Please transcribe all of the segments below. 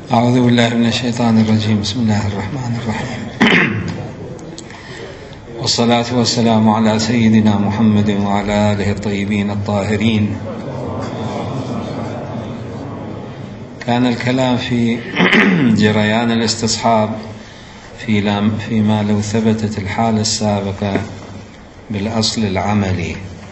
أعوذ بالله من الشيطان الرجيم. بسم الله الرحمن الرحيم. والصلاة والسلام على سيدنا محمد وعلى آله الطيبين الطاهرين. كان الكلام في جريان الاستصحاب فيما لو ثبتت الحالة السابقة بالأصل العملي،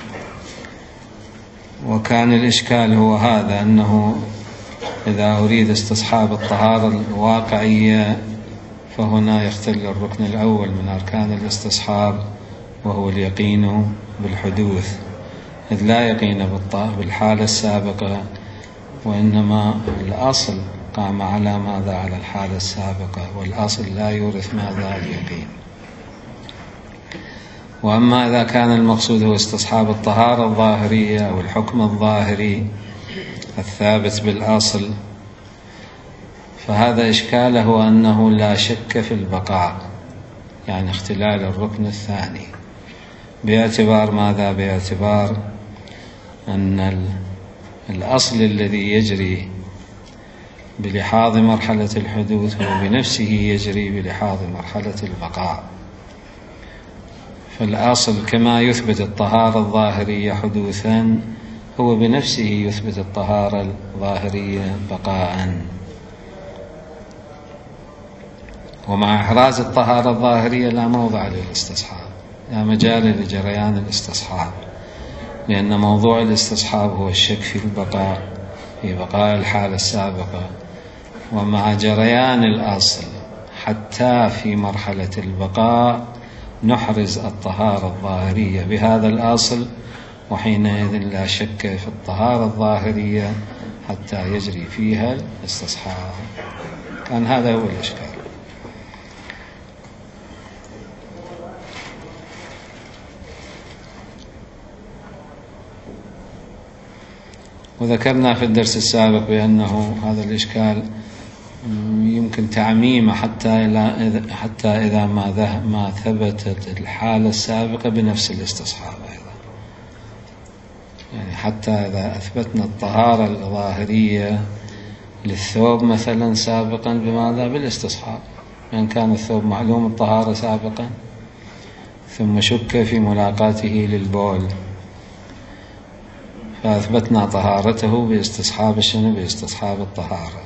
وكان الإشكال هو هذا، أنه إذا أريد استصحاب الطهارة الواقعية فهنا يختل الركن الأول من أركان الاستصحاب، وهو اليقين بالحدوث، إذ لا يقين بالحالة السابقة، وإنما الأصل قام على ماذا؟ على الحالة السابقة، والأصل لا يورث ماذا؟ اليقين. وأما إذا كان المقصود هو استصحاب الطهارة الظاهرية أو الحكم الظاهري الثابت بالأصل، فهذا إشكاله هو أنه لا شك في البقاء، يعني اختلال الركن الثاني، باعتبار ماذا؟ باعتبار أن الأصل الذي يجري بلحاظ مرحلة الحدوث هو بنفسه يجري بلحاظ مرحلة البقاء. فالأصل كما يثبت الطهارة الظاهرية حدوثا هو بنفسه يثبت الطهارة الظاهرية بقاء. ومع إحراز الطهارة الظاهرية لا موضع للاستصحاب، لا مجال لجريان الاستصحاب، لأن موضوع الاستصحاب هو الشك في البقاء، في بقاء الحالة السابقة. ومع جريان الأصل حتى في مرحلة البقاء نحرز الطهارة الظاهرية بهذا الأصل، وحينئذ لا شك في الطهارة الظاهرية حتى يجري فيها الاستصحاب. كان هذا هو الإشكال. وذكرنا في الدرس السابق بأنه هذا الإشكال يمكن تعميمه حتى إذا ما ثبتت الحالة السابقة بنفس الاستصحاب أيضا، يعني حتى إذا أثبتنا الطهارة الظاهرية للثوب مثلا سابقا بماذا؟ بالاستصحاب، يعني كان الثوب معلوم الطهارة سابقا ثم شك في ملاقاته للبول، فأثبتنا طهارته باستصحاب الشنو؟ باستصحاب الطهارة.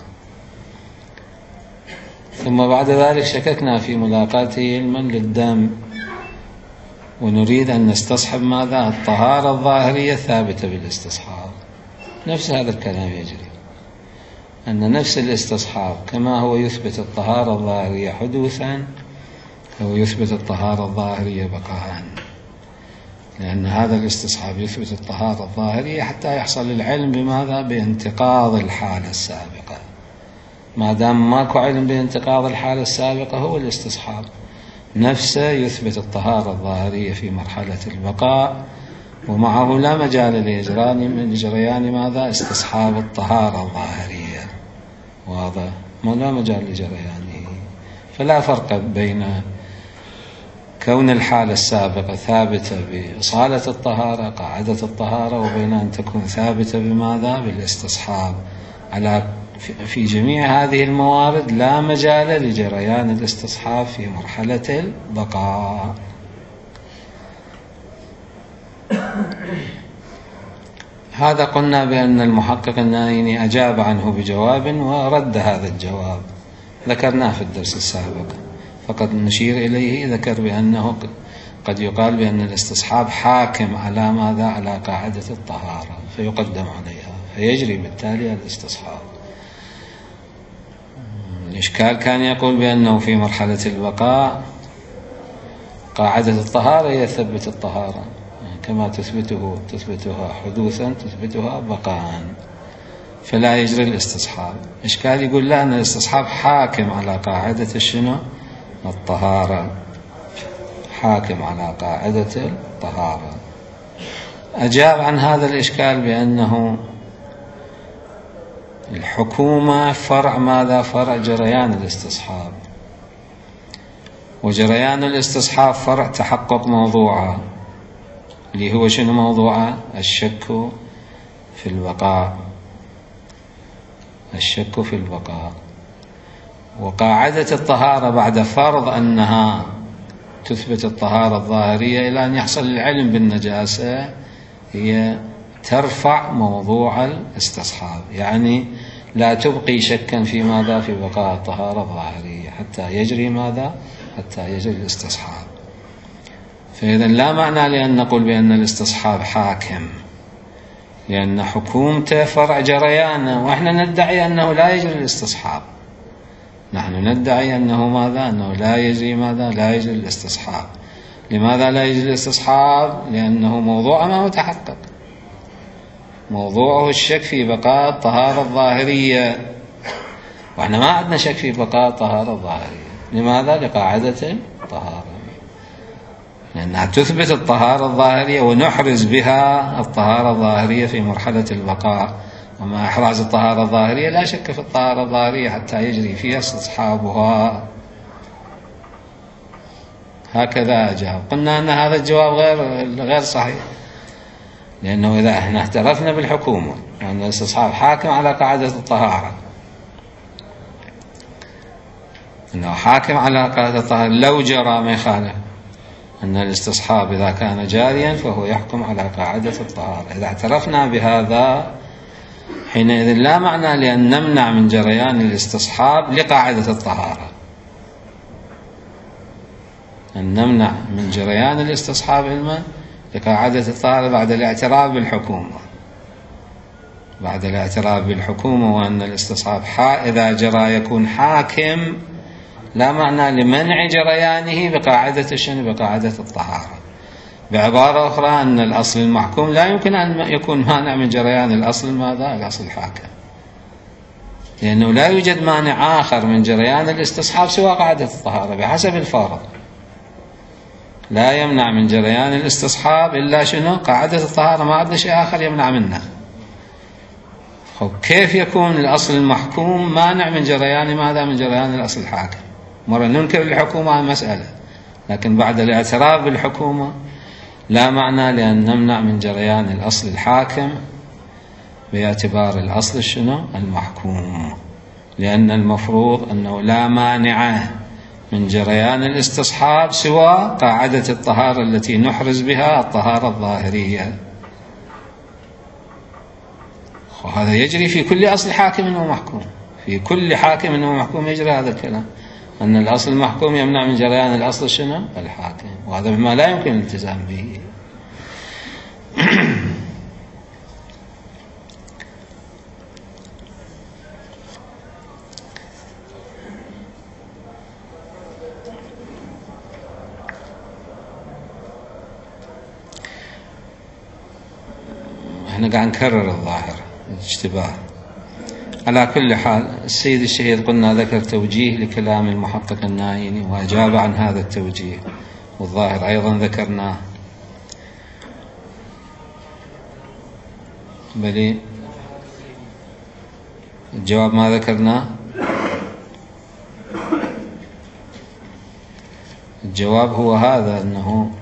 ثم بعد ذلك شككنا في ملاقاته للدم، ونريد أن نستصحب ماذا؟ الطهارة الظاهرية الثابتة بالاستصحاب. نفس هذا الكلام يجري، أن نفس الاستصحاب كما هو يثبت الطهارة الظاهرية حدوثا هو يثبت الطهارة الظاهرية بقاء، لأن هذا الاستصحاب يثبت الطهارة الظاهرية حتى يحصل العلم بماذا؟ بانتقاض الحالة السابقة. ما دام ماكو علم بانتقاض الحالة السابقة هو الاستصحاب نفسه يثبت الطهارة الظاهرية في مرحلة البقاء، ومعه لا مجال لجريان ماذا؟ استصحاب الطهارة الظاهرية. واضح؟ لا مجال لجريانه. فلا فرق بين كون الحالة السابقة ثابتة بإصالة الطهارة قاعدة الطهارة، وبين أن تكون ثابتة بماذا؟ بالاستصحاب. في جميع هذه الموارد لا مجال لجريان الاستصحاب في مرحلة البقاء. هذا قلنا بأن المحقق النائيني أجاب عنه بجواب ورد هذا الجواب، ذكرناه في الدرس السابق، فقد نشير إليه. ذكر بأنه قد يقال بأن الاستصحاب حاكم على ماذا؟ على قاعدة الطهارة، فيقدم عليها فيجري بالتالي الاستصحاب. الإشكال كان يقول بأنه في مرحلة البقاء قاعدة الطهارة هي تثبت الطهارة، كما تثبتها حدوثا تثبتها بقاء، فلا يجري الاستصحاب. إشكال يقول لا، أن الاستصحاب حاكم على قاعدة الشنو؟ الطهارة، حاكم على قاعدة الطهارة. أجاب عن هذا الإشكال بأنه الحكومة فرع ماذا؟ فرع جريان الاستصحاب، وجريان الاستصحاب فرع تحقق موضوعه، اللي هو شنو موضوعه؟ الشك في البقاء. الشك في البقاء. وقاعدة الطهارة بعد فرض أنها تثبت الطهارة الظاهرية إلى أن يحصل العلم بالنجاسة هي ترفع موضوع الاستصحاب، يعني لا تبقي شكا في ماذا؟ في بقاء الطهارة الظاهرية حتى يجري ماذا؟ حتى يجري الاستصحاب. فإذا لا معنى لأن نقول بأن الاستصحاب حاكم، لأن حكومته فرع جريانه، وإحنا ندعي أنه لا يجري الاستصحاب. نحن ندعي أنه ماذا؟ أنه لا يجري ماذا؟ لا يجري الاستصحاب. لماذا لا يجري الاستصحاب؟ لأنه موضوع ما متحقق، موضوعه الشك في بقاء الطهارة الظاهرية، وإحنا ما عندنا شك في بقاء الطهارة الظاهرية. لماذا؟ لقاعدة الطهارة، لأنها تثبت الطهارة الظاهرية ونحرز بها الطهارة الظاهرية في مرحلة البقاء. وما إحراز الطهارة الظاهرية لا شك في الطهارة الظاهرية حتى يجري فيها استصحابها. هكذا أجاب. قلنا أن هذا الجواب غير صحيح، لأنه إذا احنا اعترفنا بالحكومة وأن الاستصحاب حاكم على قاعدة الطهارة، أنه حاكم على قاعدة الطهارة، لو جرى ما يخالف أن الاستصحاب إذا كان جاريا فهو يحكم على قاعدة الطهارة. إذا اعترفنا بهذا حينئذ لا معنى لأن نمنع من جريان الاستصحاب لقاعدة الطهارة، أن نمنع من جريان الاستصحاب علما لقاعدة الطهارة بعد الاعتراف بالحكومة، بعد الاعتراف بالحكومة وأن الاستصحاب إذا جرى يكون حاكم، لا معنى لمنع جريانه بقاعدة شنو؟ بقاعدة الطهارة. بعبارة أخرى أن الأصل المحكوم لا يمكن أن يكون مانع من جريان الأصل ماذا؟ الأصل الحاكم، لأنه لا يوجد مانع آخر من جريان الاستصحاب سوى قاعدة الطهارة بحسب الفارض. لا يمنع من جريان الاستصحاب إلا شنو؟ قاعدة الطهارة، ما عندنا شيء آخر يمنع منه. كيف يكون الأصل المحكوم مانع من جريان ماذا؟ من جريان الأصل الحاكم. مرة ننكر الحكومة عن مسألة، لكن بعد الاعتراف بالحكومة لا معنى لأن نمنع من جريان الأصل الحاكم باعتبار الأصل شنو؟ المحكوم، لأن المفروض أنه لا مانع من جريان الاستصحاب سوى قاعدة الطهارة التي نحرز بها الطهارة الظاهرية. وهذا يجري في كل أصل حاكم ومحكوم، في كل حاكم ومحكوم يجري هذا الكلام، أن الأصل المحكوم يمنع من جريان الأصل شنو؟ الحاكم، وهذا بما لا يمكن الالتزام به. احنا قاعد نكرر الظاهر الاشتباه. على كل حال السيد الشهيد قلنا ذكر توجيه لكلام المحقق النايني وأجاب عن هذا التوجيه، والظاهر أيضا ذكرناه. بل الجواب ما ذكرناه، الجواب هو هذا، أنه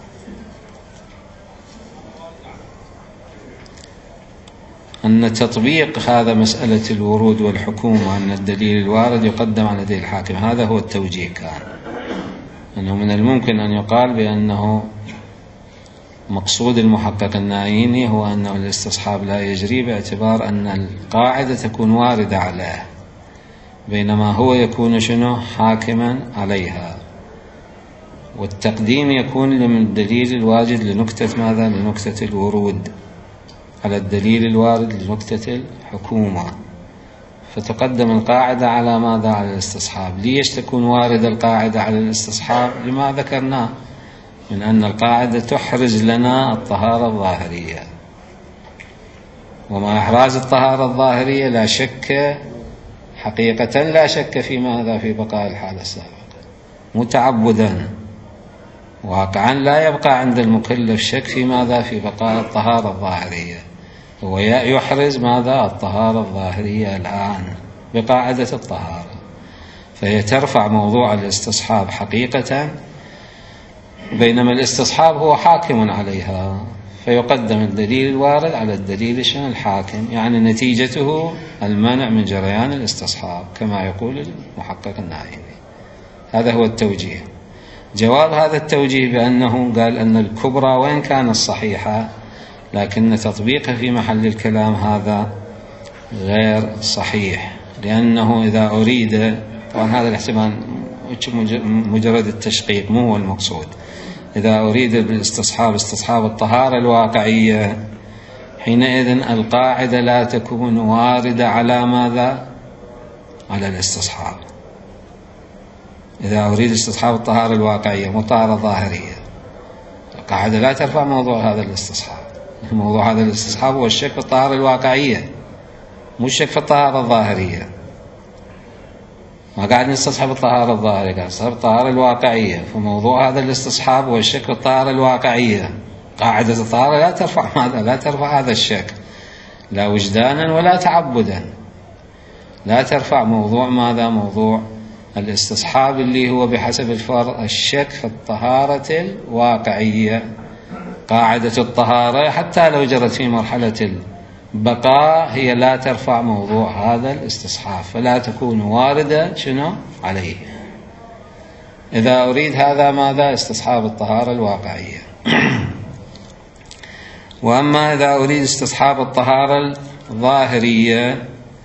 أن تطبيق هذا مسألة الورود والحكومة، أن الدليل الوارد يقدم على دليل الحاكم، هذا هو التوجيه. كان أنه من الممكن أن يقال بأنه مقصود المحقق النايني هو أنه الاستصحاب لا يجري باعتبار أن القاعدة تكون واردة عليه، بينما هو يكون شنو؟ حاكما عليها، والتقديم يكون للدليل الواجد لنكتة ماذا؟ لنكتة الورود على الدليل الوارد لنكتة الحكومة، فتقدم القاعدة على ماذا؟ على الاستصحاب. ليش تكون واردة القاعدة على الاستصحاب؟ لما ذكرناه من أن القاعدة تحرز لنا الطهارة الظاهرية، وما إحراز الطهارة الظاهرية لا شك حقيقة، لا شك في ماذا؟ في بقاء الحالة السابقة متعبدا. واقعا لا يبقى عند المكلف شك في ماذا؟ في بقاء الطهارة الظاهرية، هو يحرز ماذا؟ الطهارة الظاهرية الآن بقاعدة الطهارة، فهي ترفع موضوع الاستصحاب حقيقة، بينما الاستصحاب هو حاكم عليها، فيقدم الدليل الوارد على الدليل الحاكم، يعني نتيجته المنع من جريان الاستصحاب كما يقول المحقق النائبي. هذا هو التوجيه. جواب هذا التوجيه بأنه قال أن الكبرى وإن كانت صحيحة لكن تطبيقها في محل الكلام هذا غير صحيح، لأنه إذا أريد، طبعا هذا الاحتمال مجرد التشقيق مو هو المقصود، إذا أريد بالاستصحاب استصحاب الطهارة الواقعية حينئذ القاعدة لا تكون واردة على ماذا؟ على الاستصحاب. إذا أريد استصحاب الطهارة الواقعية مو طهارة ظاهرية، القاعدة لا ترفع موضوع هذا الاستصحاب. موضوع هذا الاستصحاب هو الشك في الطهارة الواقعية، مو الشك في الطهارة الظاهرية. ما قاعد نستصحب الطهارة الظاهرية، قاعد نستصحب الطهارة الواقعية. فموضوع هذا الاستصحاب هو الشك في الطهارة الواقعية. قاعدة الطهارة لا ترفع ماذا؟ لا ترفع هذا الشك، لا وجدانا ولا تعبدا. لا ترفع موضوع ماذا؟ موضوع الاستصحاب اللي هو بحسب الفرض الشك في الطهارة الواقعية. قاعدة الطهارة حتى لو جرت في مرحلة البقاء هي لا ترفع موضوع هذا الاستصحاب، فلا تكون واردة شنو عليه. إذا أريد هذا ماذا؟ استصحاب الطهارة الواقعية. وأما إذا أريد استصحاب الطهارة الظاهرية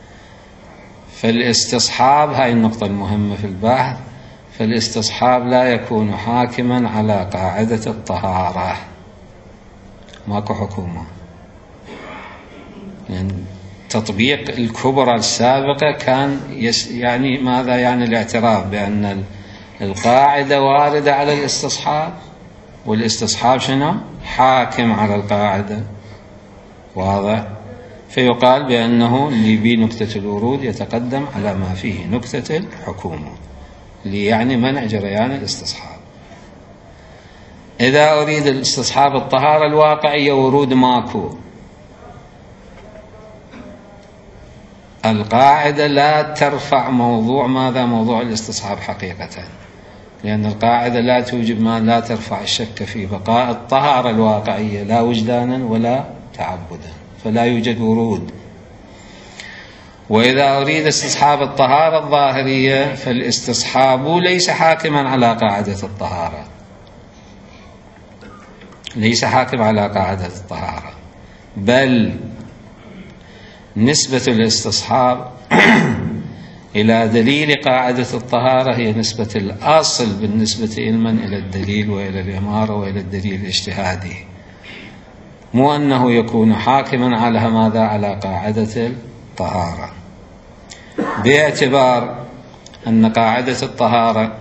فالاستصحاب، هاي النقطة المهمة في البحث، فالاستصحاب لا يكون حاكما على قاعدة الطهارة، ماكو حكومة. يعني تطبيق الكبرى السابقة كان يعني ماذا؟ يعني الاعتراف بأن القاعدة واردة على الاستصحاب والاستصحاب شنو؟ حاكم على القاعدة. واضح؟ فيقال بأنه اللي بيه نكتة الورود يتقدم على ما فيه نكتة الحكومة، اللي يعني منع جريان الاستصحاب. إذا أريد الاستصحاب الطهارة الواقعية ورود ماكو، القاعدة لا ترفع موضوع ماذا؟ موضوع الاستصحاب حقيقة، لأن القاعدة لا توجب ما لا ترفع الشك في بقاء الطهارة الواقعية لا وجدانا ولا تعبدا، فلا يوجد ورود. وإذا أريد استصحاب الطهارة الظاهرية فالاستصحاب ليس حاكما على قاعدة الطهارة، ليس حاكم على قاعدة الطهارة، بل نسبة الاستصحاب إلى دليل قاعدة الطهارة هي نسبة الأصل بالنسبة علما إلى الدليل وإلى الإمارة وإلى الدليل الاجتهادي، مو أنه يكون حاكما على ماذا؟ على قاعدة الطهارة، باعتبار أن قاعدة الطهارة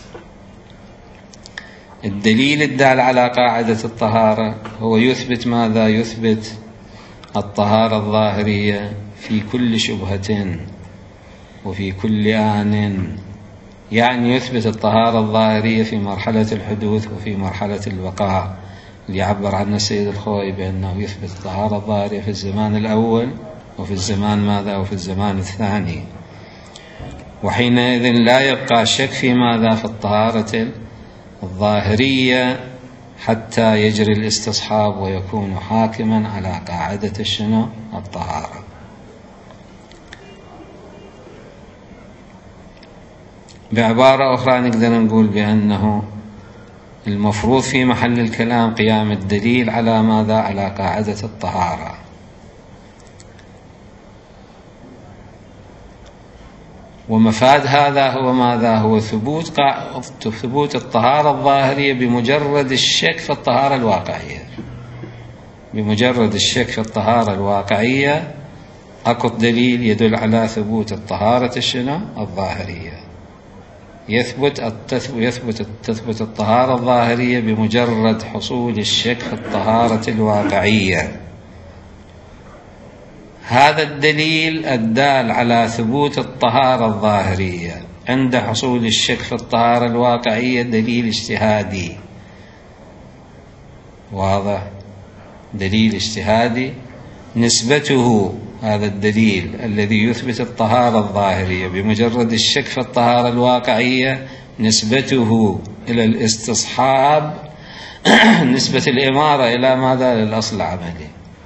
الدليل الدال على قاعدة الطهارة هو يثبت ماذا؟ يثبت الطهارة الظاهرية في كل شبهة وفي كل آن، يعني يثبت الطهارة الظاهرية في مرحلة الحدوث وفي مرحلة البقاء، اللي يعبر عنه السيد الخوئي بأنه يثبت الطهارة الظاهرية في الزمان الأول وفي الزمان ماذا؟ وفي الزمان الثاني. وحينئذ لا يبقى شك في ماذا؟ في الطهارة الظاهرية حتى يجري الاستصحاب ويكون حاكما على قاعدة شنو؟ الطهارة. بعبارة أخرى نقدر نقول بأنه المفروض في محل الكلام قيام الدليل على ماذا؟ على قاعدة الطهارة. ومفاد هذا هو ماذا؟ هو ثبوت الطهارة الظاهرية بمجرد الشك في الطهارة الواقعية. بمجرد الشك في الطهارة الواقعية أكو دليل يدل على ثبوت الطهارة شنو؟ الظاهرية. تثبت الطهارة الظاهرية بمجرد حصول الشك في الطهارة الواقعية. هذا الدليل الدال على ثبوت الطهارة الظاهرية عند حصول الشك في الطهارة الواقعية دليل اجتهادي. واضح؟ دليل اجتهادي نسبته، هذا الدليل الذي يثبت الطهارة الظاهرية بمجرد الشك في الطهارة الواقعية نسبته إلى الاستصحاب نسبة الإمارة إلى ماذا؟ للأصل العملي.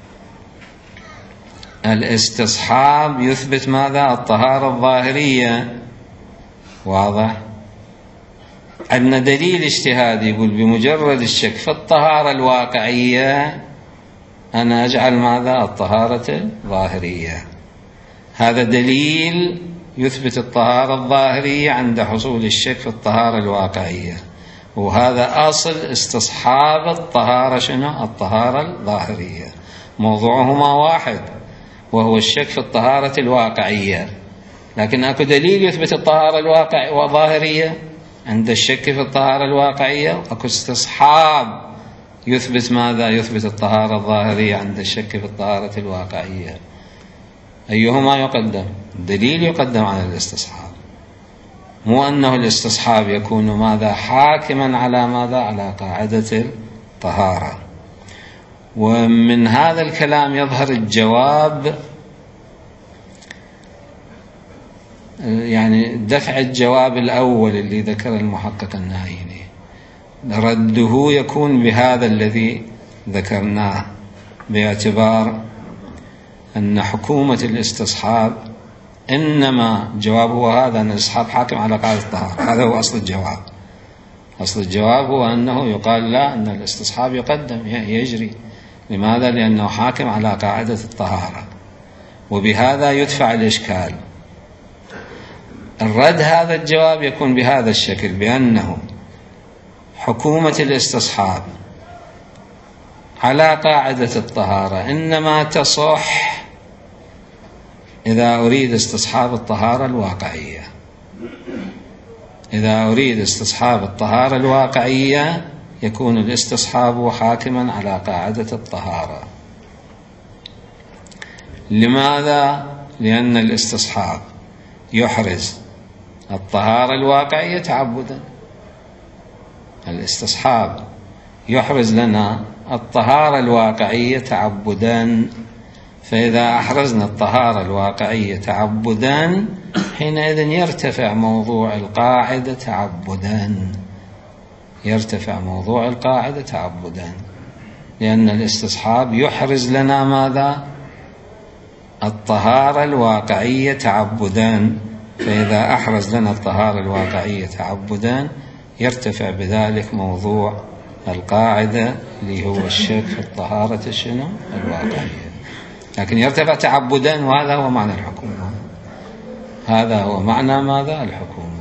الاستصحاب يثبت ماذا؟ الطهارة الظاهرية. واضح؟ عندنا دليل اجتهادي يقول بمجرد الشك في الطهارة الواقعية أنا أجعل ماذا؟ الطهارة الظاهرية. هذا دليل يثبت الطهارة الظاهرية عند حصول الشك في الطهارة الواقعية، وهذا أصل استصحاب الطهارة. شنو؟ الطهارة الظاهرية. موضوعهما واحد وهو الشك في الطهارة الواقعية، لكن أكو دليل يثبت الطهارة الظاهرية عند الشك في الطهارة الواقعية، أكو استصحاب يثبت ماذا؟ يثبت الطهارة الظاهرية عند الشك في الطهارة الواقعية. أيهما يقدم؟ الدليل يقدم على الاستصحاب، مو أنه الاستصحاب يكون ماذا؟ حاكما على ماذا؟ على قاعدة الطهارة. ومن هذا الكلام يظهر الجواب، يعني دفع الجواب الأول اللي ذكر المحقق النايني، رده يكون بهذا الذي ذكرناه، باعتبار أن حكومة الاستصحاب إنما جوابه هو هذا، أن الاستصحاب حاكم على قاعدة الطهارة. هذا هو أصل الجواب. أصل الجواب هو أنه يقال لا، أن الاستصحاب يقدم يجري. لماذا؟ لأنه حاكم على قاعدة الطهارة، وبهذا يدفع الإشكال. الرد هذا الجواب يكون بهذا الشكل، بأنه حكومة الاستصحاب على قاعدة الطهارة إنما تصح إذا أريد استصحاب الطهارة الواقعية. إذا أريد استصحاب الطهارة الواقعية يكون الاستصحاب حاكما على قاعدة الطهارة. لماذا؟ لأن الاستصحاب يحرز الطهارة الواقعية تعبدا. الاستصحاب يحرز لنا الطهارة الواقعية تعبدا، فإذا أحرزنا الطهارة الواقعية تعبدا حينئذ يرتفع موضوع القاعدة تعبدا. يرتفع موضوع القاعدة تعبدا، لأن الاستصحاب يحرز لنا ماذا؟ الطهارة الواقعية تعبدا، فإذا أحرز لنا الطهارة الواقعية تعبدا يرتفع بذلك موضوع القاعدة اللي هو الشك في الطهارة شنو؟ الواقعية. لكن يرتفع تعبدا، وهذا هو معنى الحكومة. هذا هو معنى ماذا؟ الحكومة.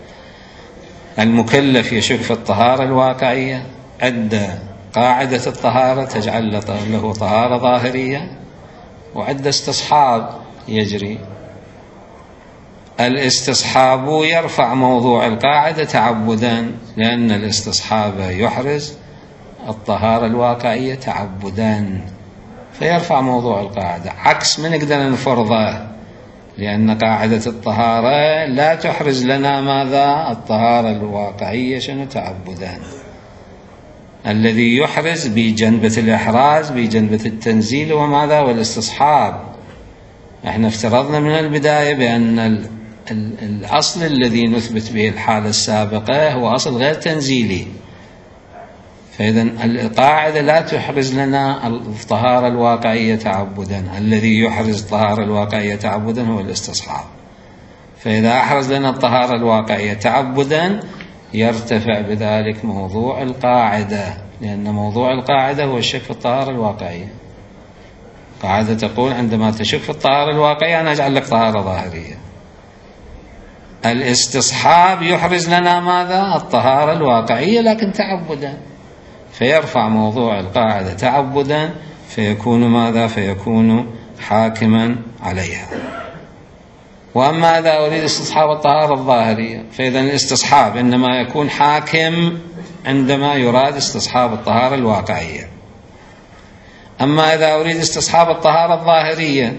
المكلف يشك في الطهارة الواقعية، عد قاعدة الطهارة تجعل له طهارة ظاهرية، وعد استصحاب يجري. الاستصحاب يرفع موضوع القاعدة تعبدا، لأن الاستصحاب يحرز الطهارة الواقعية تعبدا، فيرفع موضوع القاعدة. عكس ما نقدر نفرضه، لأن قاعدة الطهارة لا تحرز لنا ماذا؟ الطهارة الواقعية شنو؟ تعبدا. الذي يحرز بجنبة الإحراز بجنبة التنزيل وماذا؟ والاستصحاب. احنا افترضنا من البداية بأن الأصل الذي نثبت به الحالة السابقة هو أصل غير تنزيلي، فإذا القاعدة لا تحرز لنا الطهارة الواقعية تعبدا. الذي يحرز الطهارة الواقعية تعبدا هو الاستصحاب، فإذا أحرز لنا الطهارة الواقعية تعبدا يرتفع بذلك موضوع القاعدة، لأن موضوع القاعدة هو الشك في الطهارة الواقعية. قاعدة تقول عندما تشك في الطهارة الواقعية أنا أجعل لك طهارة ظاهرية. الاستصحاب يحرز لنا ماذا؟ الطهارة الواقعية لكن تعبدا، فيرفع موضوع القاعدة تعبدا، فيكون ماذا؟ فيكون حاكما عليها. وأما إذا أريد استصحاب الطهارة الظاهرية فإذا الاستصحاب إنما يكون حاكم عندما يراد استصحاب الطهارة الواقعية. أما إذا أريد استصحاب الطهارة الظاهرية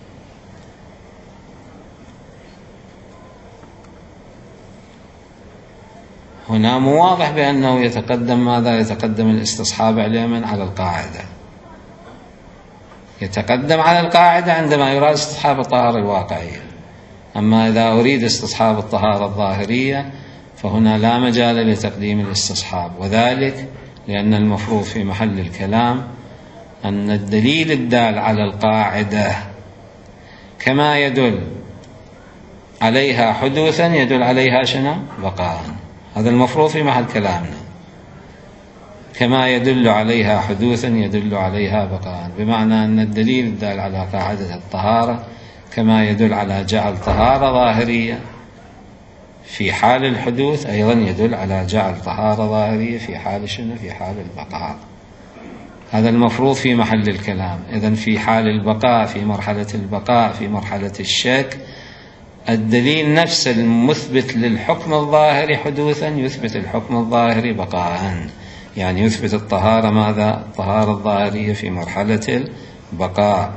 هنا مو واضح بأنه يتقدم ماذا؟ يتقدم الاستصحاب علما على القاعدة. يتقدم على القاعدة عندما يراد استصحاب الطهارة الواقعية. أما إذا أريد استصحاب الطهارة الظاهرية فهنا لا مجال لتقديم الاستصحاب، وذلك لأن المفروض في محل الكلام أن الدليل الدال على القاعدة كما يدل عليها حدوثا يدل عليها شنو؟ بقاء. هذا المفروض في محل كلامنا، كما يدل عليها حدوثا يدل عليها بقاء، بمعنى أن الدليل الدال على قاعدة الطهارة كما يدل على جعل طهارة ظاهرية في حال الحدوث أيضا يدل على جعل طهارة ظاهرية في حال شنو؟ في حال البقاء. هذا المفروض في محل الكلام. إذن في حال البقاء، في مرحلة البقاء، في مرحلة الشك، الدليل نفس المثبت للحكم الظاهري حدوثا يثبت الحكم الظاهري بقاء، يعني يثبت الطهارة ماذا؟ الطهارة الظاهرية في مرحلة البقاء.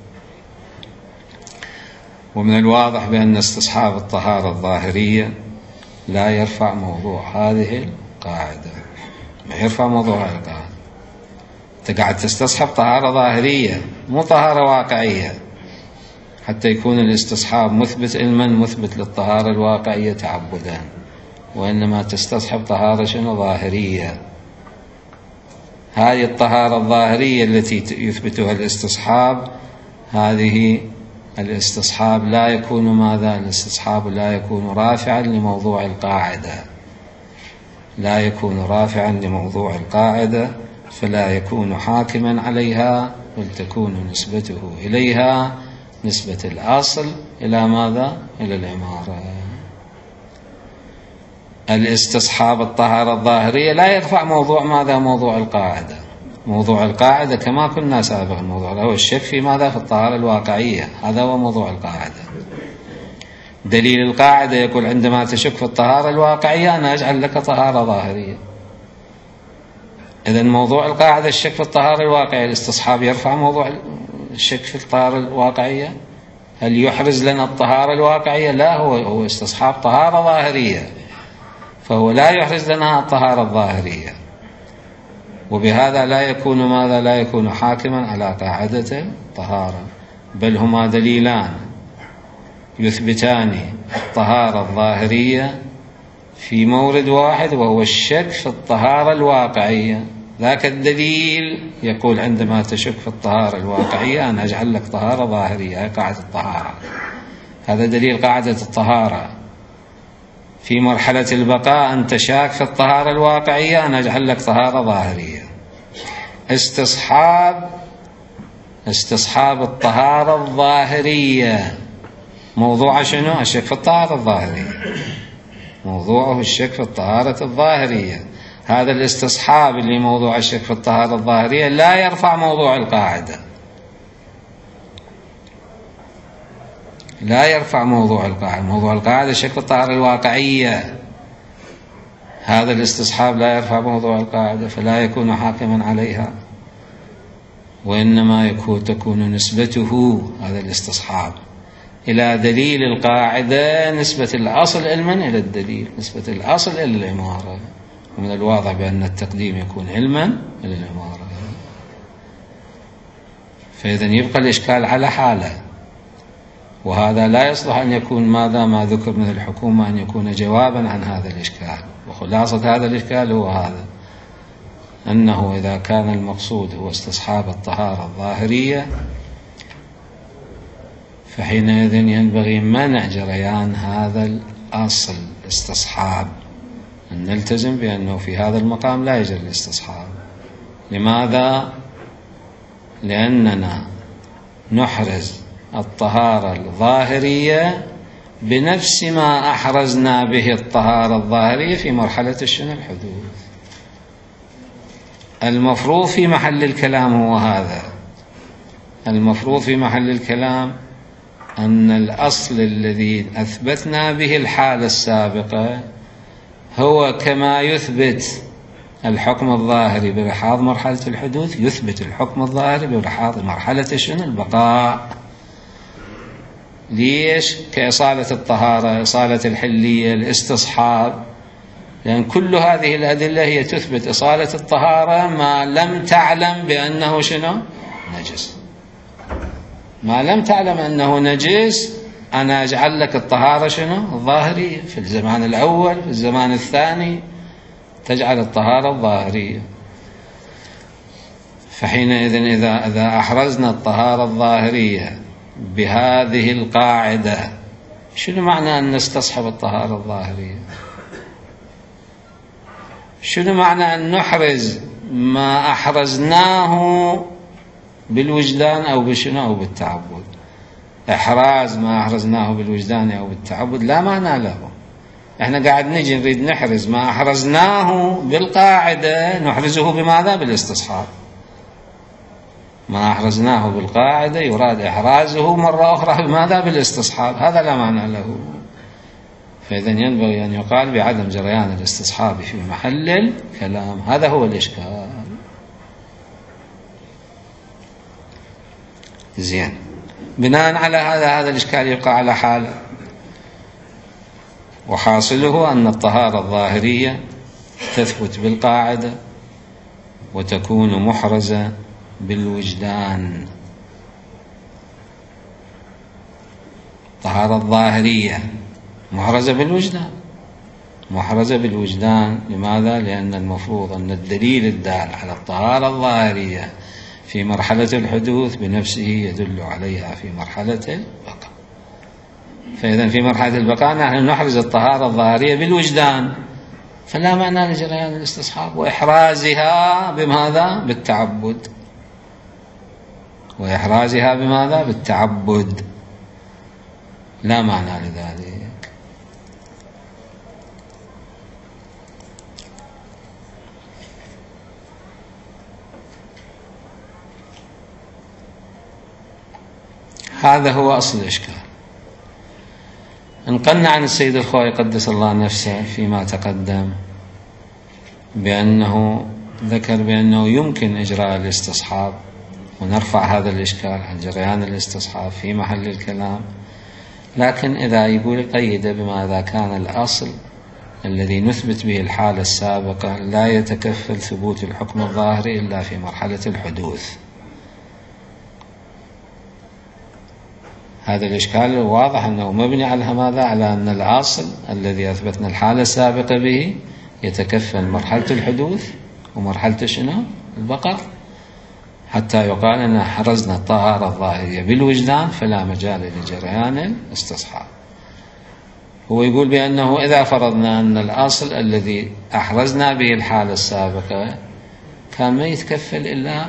ومن الواضح بأن استصحاب الطهارة الظاهرية لا يرفع موضوع هذه القاعدة، ما يرفع موضوع هذه القاعدة. أنت قاعد تستصحب طهارة ظاهرية مو طهارة واقعية، حتى يكون الاستصحاب مثبت علما مثبت للطهارة الواقعية تعبدا، وإنما تستصحب طهارة شنو؟ ظاهرية. هذه الطهارة الظاهرية التي يثبتها الاستصحاب، هذه الاستصحاب لا يكون ماذا؟ الاستصحاب لا يكون رافعا لموضوع القاعدة، لا يكون رافعا لموضوع القاعدة، فلا يكون حاكما عليها، بل تكون نسبته إليها نسبة الأصل إلى ماذا؟ إلى العمارة. الاستصحاب الطهارة الظاهرية لا يرفع موضوع ماذا؟ موضوع القاعدة. موضوع القاعدة كما قلنا سابقا، الموضوع هو الشك في ماذا؟ في الطهارة الواقعية، هذا هو موضوع القاعدة. دليل القاعدة يقول عندما تشك في الطهارة الواقعية أنا أجعل لك طهارة ظاهرية. إذن موضوع القاعدة الشك في الطهارة الواقعية، الاستصحاب يرفع موضوع الشك في الطهارة الواقعية؟ هل يحرز لنا الطهارة الواقعية؟ لا، هو استصحاب طهارة ظاهرية، فهو لا يحرز لنا الطهارة الظاهرية، وبهذا لا يكون ماذا؟ لا يكون حاكما على قاعدة الطهارة، بل هما دليلان يثبتان الطهارة الظاهرية في مورد واحد، وهو الشك في الطهارة الواقعية. ذاك الدليل يقول عندما تشك في الطهارة الواقعية أنا أجعل لك طهارة ظاهرية، هي قاعدة الطهارة، هذا دليل قاعدة الطهارة. في مرحلة البقاء أنت شاك في الطهارة الواقعية أنا أجعل لك طهارة ظاهرية. استصحاب الطهارة الظاهرية موضوع شنو؟ الشك في الطهارة الظاهرية، موضوعه الشك في الطهارة الظاهرية. هذا الاستصحاب اللي موضوع الشك في الطهارة الظاهرية لا يرفع موضوع القاعدة، لا يرفع موضوع القاعدة. موضوع القاعدة الشك في الطهارة الواقعية، هذا الاستصحاب لا يرفع موضوع القاعدة، فلا يكون حاكما عليها، وإنما تكون نسبته هذا الاستصحاب إلى دليل القاعدة نسبة الأصل علما إلى الدليل، نسبة الأصل إلى العمارة. ومن الواضح بأن التقديم يكون علما إلى العمارة. فإذا يبقى الإشكال على حاله، وهذا لا يصلح أن يكون ماذا؟ ما ذكر من الحكومة أن يكون جوابا عن هذا الإشكال. وخلاصة هذا الإشكال هو هذا، أنه إذا كان المقصود هو استصحاب الطهارة الظاهرية فحينئذ ينبغي منع جريان هذا الأصل الاستصحاب، أن نلتزم بأنه في هذا المقام لا يجري الاستصحاب. لماذا؟ لأننا نحرز الطهارة الظاهرية بنفس ما أحرزنا به الطهارة الظاهرية في مرحلة الشنو؟ الحدوث. المفروض في محل الكلام هو هذا، المفروض في محل الكلام أن الأصل الذي أثبتنا به الحالة السابقة هو كما يثبت الحكم الظاهري برحاض مرحلة الحدوث يثبت الحكم الظاهري برحاض مرحلة شنو؟ البقاء. ليش؟ كإصالة الطهارة، إصالة الحلية، الاستصحاب، لأن كل هذه الأدلة هي تثبت إصالة الطهارة ما لم تعلم بأنه شنو؟ نجس. ما لم تعلم أنه نجس أنا أجعل لك الطهارة شنو؟ الظاهرية. في الزمان الأول، في الزمان الثاني تجعل الطهارة الظاهرية. فحينئذ إذا أحرزنا الطهارة الظاهرية بهذه القاعدة، شنو معنى أن نستصحب الطهارة الظاهرية؟ شنو معنى أن نحرز ما أحرزناه بالوجدان أو بشنو أو بالتعبد؟ إحراز ما أحرزناه بالوجدان أو بالتعبد لا معنى له. احنا قاعد نجي نريد نحرز ما أحرزناه بالقاعدة، نحرزه بماذا؟ بالاستصحاب. ما أحرزناه بالقاعدة يراد إحرازه مرة أخرى بماذا؟ بالاستصحاب. هذا لا معنى له. فإذا ينبغي أن يقال بعدم جريان الاستصحاب في محل الكلام. هذا هو الإشكال. زين، بناء على هذا الإشكال يبقى على حاله، وحاصله أن الطهارة الظاهرية تثبت بالقاعدة وتكون محرزة بالوجدان. الطهارة الظاهرية محرزة بالوجدان. محرزة بالوجدان لماذا؟ لأن المفروض أن الدليل الدال على الطهارة الظاهرية في مرحلة الحدوث بنفسه يدل عليها في مرحلة البقاء. فإذا في مرحلة البقاء نحن نحرز الطهارة الظاهرية بالوجدان، فلا معنى لجريان الاستصحاب وإحرازها بماذا؟ بالتعبد. وإحرازها بماذا؟ بالتعبد. لا معنى لذلك. هذا هو أصل الإشكال. انقلنا عن السيد الخوئي قدس الله نفسه فيما تقدم بأنه ذكر بأنه يمكن إجراء الاستصحاب، ونرفع هذا الإشكال عن جريان الاستصحاب في محل الكلام، لكن إذا يقول قيد بما إذا كان الأصل الذي نثبت به الحالة السابقة لا يتكفل ثبوت الحكم الظاهري إلا في مرحلة الحدوث. هذا الإشكال واضح أنه مبني على ماذا؟ على أن الأصل الذي أثبتنا الحالة السابقة به يتكفل مرحلة الحدوث ومرحلة شنو؟ البقاء، حتى يقال أن حرزنا الطهارة الظاهرية بالوجدان فلا مجال لجريان الاستصحاب. هو يقول بأنه إذا فرضنا أن الأصل الذي أحرزنا به الحالة السابقة كان ما يتكفل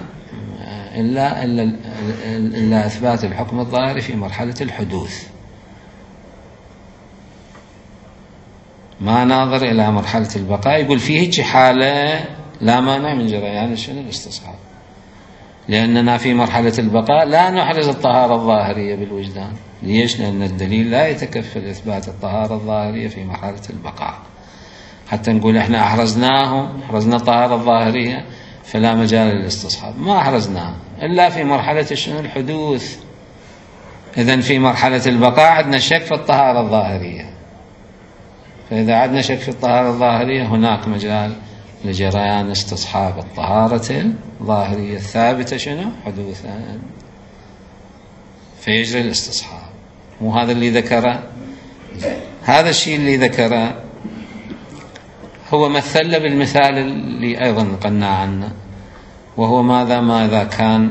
إلا إثبات الحكم الظاهري في مرحلة الحدوث، ما ناظر إلى مرحلة البقاء، يقول فيه حالة لا مانع من جريان الاستصحاب، لأننا في مرحلة البقاء لا نحرز الطهارة الظاهرية بالوجدان. ليش؟ لأن الدليل لا يتكفل إثبات الطهارة الظاهرية في مرحلة البقاء، حتى نقول إحنا حرزنا الطهارة الظاهرية فلا مجال للاستصحاب. ما حرزناه إلا في مرحلة الحدوث. إذن في مرحلة البقاء عندنا شك في الطهارة الظاهرية، فإذا عندنا شك في الطهارة الظاهرية هناك مجال لجريان استصحاب الطهارة الظاهرية الثابتة حدوثا، فيجري الاستصحاب. مو هذا اللي ذكره؟ هذا الشيء اللي ذكره هو مثل بالمثال اللي أيضا نقلنا عنه، وهو ماذا كان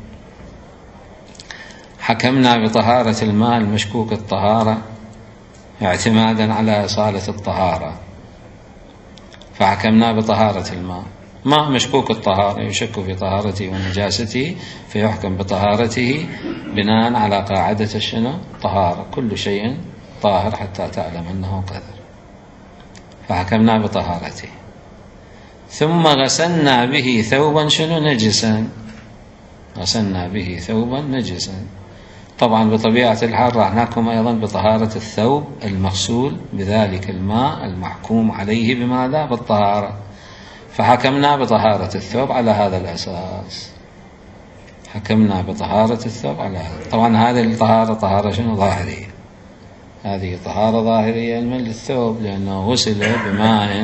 حكمنا بطهارة الماء المشكوك الطهارة اعتمادا على إصالة الطهارة، فحكمنا بطهارة الماء، ماء مشكوك الطهارة يشك في طهارته ونجاسته فيحكم بطهارته بناء على قاعدة طهارة، كل شيء طاهر حتى تعلم أنه قذر، فحكمنا بطهارته. ثم غسلنا به ثوبا نجسا، غسلنا به ثوبا نجسا. طبعا بطبيعة الحال راح نحكم أيضا بطهارة الثوب المغسول بذلك الماء المحكوم عليه بماذا؟ بالطهارة، فحكمنا بطهارة الثوب على هذا الأساس، حكمنا بطهارة الثوب على هذا. طبعا هذه الطهارة طهارة ظاهرية، هذه طهارة ظاهرية علما للثوب، لأنه غسل بماء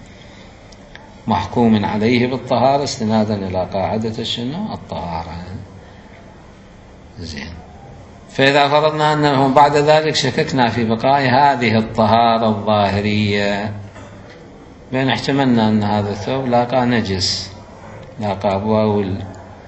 محكوم عليه بالطهارة استنادا إلى قاعدة الطهارة. زين، فإذا فرضنا أنه بعد ذلك شككنا في بقاء هذه الطهارة الظاهرية، بأن احتملنا أن هذا الثوب لاقى نجس، لاقى بول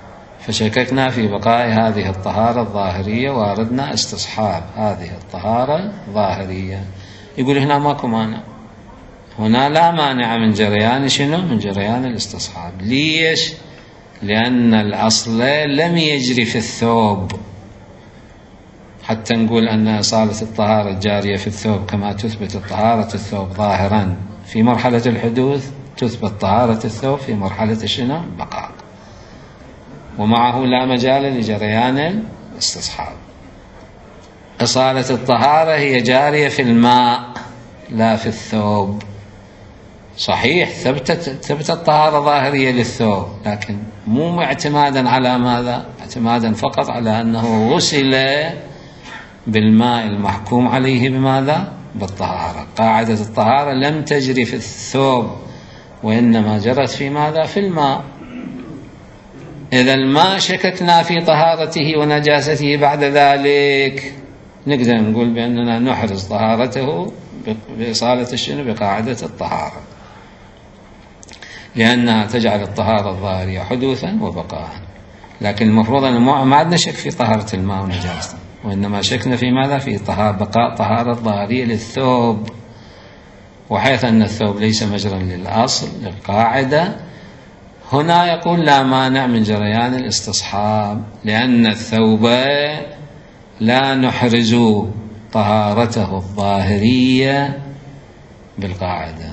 فشككنا في بقاء هذه الطهارة الظاهرية واردنا استصحاب هذه الطهارة الظاهرية. يقول هنا ماكو مانع، هنا لا مانع من جريان شنو؟ من جريان الاستصحاب. ليش؟ لأن الأصل لم يجري في الثوب، حتى نقول أن إصالة الطهارة الجارية في الثوب كما تثبت طهارة الثوب ظاهرا في مرحلة الحدوث، تثبت طهارة الثوب في مرحلة شنو؟ بقاء، ومعه لا مجال لجريان الاستصحاب. إصالة الطهارة هي جارية في الماء لا في الثوب. صحيح ثبتت طهارة ظاهرية للثوب، لكن مو اعتمادا على ماذا؟ اعتمادا فقط على أنه غسل بالماء المحكوم عليه بماذا؟ بالطهارة. قاعدة الطهارة لم تجري في الثوب، وإنما جرت في ماذا؟ في الماء. إذا الماء شككنا في طهارته ونجاسته بعد ذلك، نقدر نقول بأننا نحرز طهارته بإصالة الشنو؟ بقاعدة الطهارة، لأنها تجعل الطهارة الظاهرية حدوثا وبقاء. لكن المفروض أن ما عندنا شك في طهارة الماء ونجاسته، وإنما شكنا في ماذا؟ في بقاء طهارة ظاهرية للثوب. وحيث أن الثوب ليس مجرا للأصل للقاعدة، هنا يقول لا مانع من جريان الاستصحاب، لأن الثوب لا نحرز طهارته الظاهرية بالقاعدة.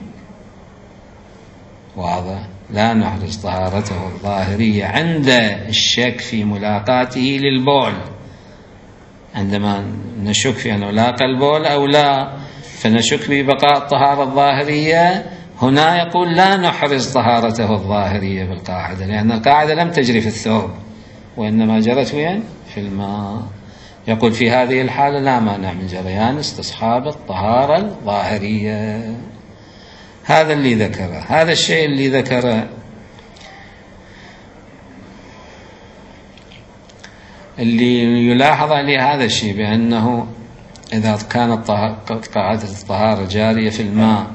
واضح؟ لا نحرز طهارته الظاهرية عند الشك في ملاقاته للبول. عندما نشك في أنه لاقى البول أو لا، فنشك ببقاء الطهارة الظاهرية، هنا يقول لا نحرز طهارته الظاهرية بالقاعدة، لأن القاعدة لم تجري في الثوب وإنما جرت وين؟ في الماء. يقول في هذه الحالة لا مانع من جريان استصحاب الطهارة الظاهرية. هذا اللي ذكره، هذا الشيء اللي ذكره اللي يلاحظ عليه هذا الشيء، بأنه إذا كانت قاعدة الطهارة جارية في الماء،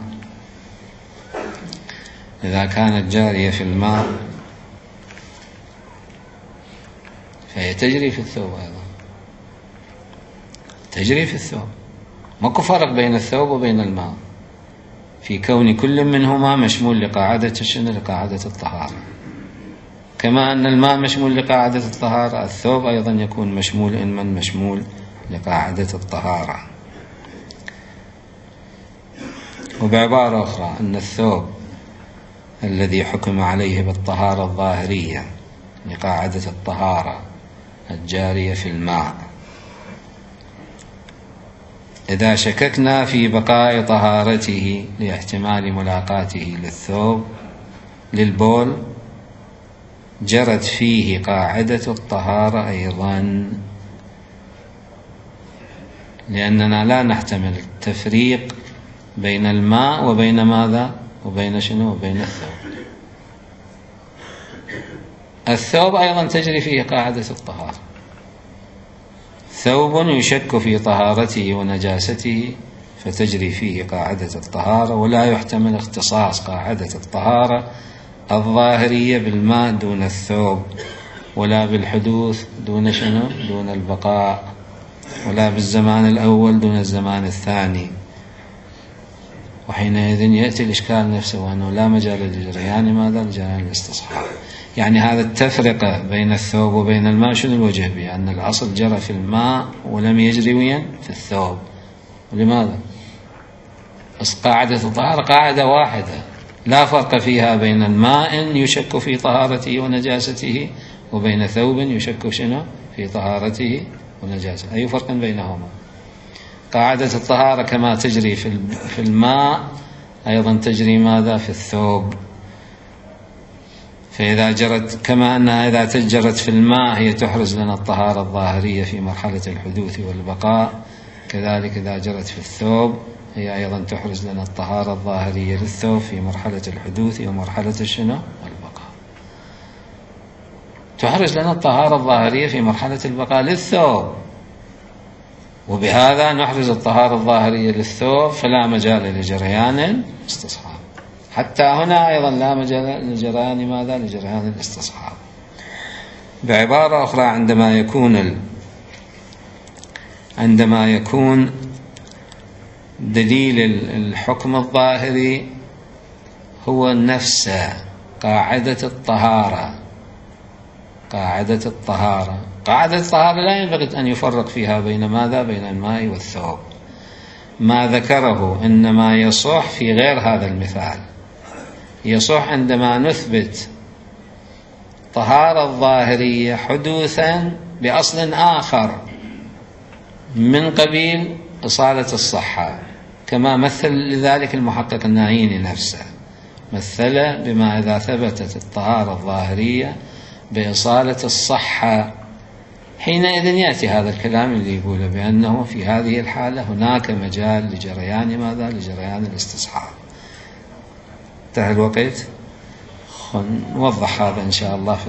إذا كانت جارية في الماء فهي تجري في الثوب أيضا، تجري في الثوب. ماكو فرق بين الثوب وبين الماء في كون كل منهما مشمول لقاعدة شنو؟ لقاعدة الطهارة. كما أن الماء مشمول لقاعدة الطهارة، الثوب أيضا يكون مشمول إنما مشمول لقاعدة الطهارة. وبعبارة أخرى أن الثوب الذي حكم عليه بالطهارة الظاهرية لقاعدة الطهارة الجارية في الماء، إذا شككنا في بقاء طهارته لاحتمال ملاقاته للثوب للبول، جرت فيه قاعدة الطهارة أيضا، لأننا لا نحتمل التفريق بين الماء وبين ماذا؟ وبين شنو؟ وبين الثوب. الثوب أيضا تجري فيه قاعدة الطهارة. ثوب يشك في طهارته ونجاسته فتجري فيه قاعدة الطهارة، ولا يحتمل اختصاص قاعدة الطهارة الظاهرية بالماء دون الثوب، ولا بالحدوث دون شنو؟ دون البقاء، ولا بالزمان الأول دون الزمان الثاني. وحينئذ يأتي الإشكال نفسه، وأنه لا مجال لجريان ماذا؟ لجريان الاستصحاب. يعني هذا التفرقة بين الثوب وبين الماء شنو الوجه به؟ أن الأصل جرى في الماء ولم يجري وين؟ في الثوب. ولماذا؟ قاعدة الطهارة قاعدة واحدة لا فرق فيها بين الماء يشك في طهارته ونجاسته وبين ثوب يشك شنو؟ في طهارته ونجاسته. أي فرق بينهما؟ قاعدة الطهارة كما تجري في الماء أيضا تجري ماذا؟ في الثوب. فإذا جرت كما أنها إذا تجرت في الماء هي تحرز لنا الطهارة الظاهرية في مرحلة الحدوث والبقاء، كذلك إذا جرت في الثوب هي أيضا تحرز لنا الطهارة الظاهرية للثوب في مرحلة الحدوث ومرحلة الشنو؟ والبقاء. تحرز لنا الطهارة الظاهرية في مرحلة البقاء للثوب، وبهذا نحرز الطهارة الظاهرية للثوب، فلا مجال لجريان الاستصحاب. حتى هنا أيضا لا مجال لجريان ماذا؟ لجريان الاستصحاب. بعبارة أخرى عندما يكون دليل الحكم الظاهري هو نفس قاعدة الطهارة لا ينبغي أن يفرق فيها بين ماذا؟ بين الماء والثوب. ما ذكره إنما يصح في غير هذا المثال، يصح عندما نثبت طهارة ظاهرية حدوثا بأصل آخر من قبيل إصالة الصحة، كما مثل لذلك المحقق الناهيني نفسه، مثل بما إذا ثبتت الطهارة الظاهرية بإصالة الصحة، حينئذ يأتي هذا الكلام اللي يقوله بأنه في هذه الحالة هناك مجال لجريان ماذا؟ لجريان الاستصحاب. انتهى الوقت، نوضح هذا إن شاء الله.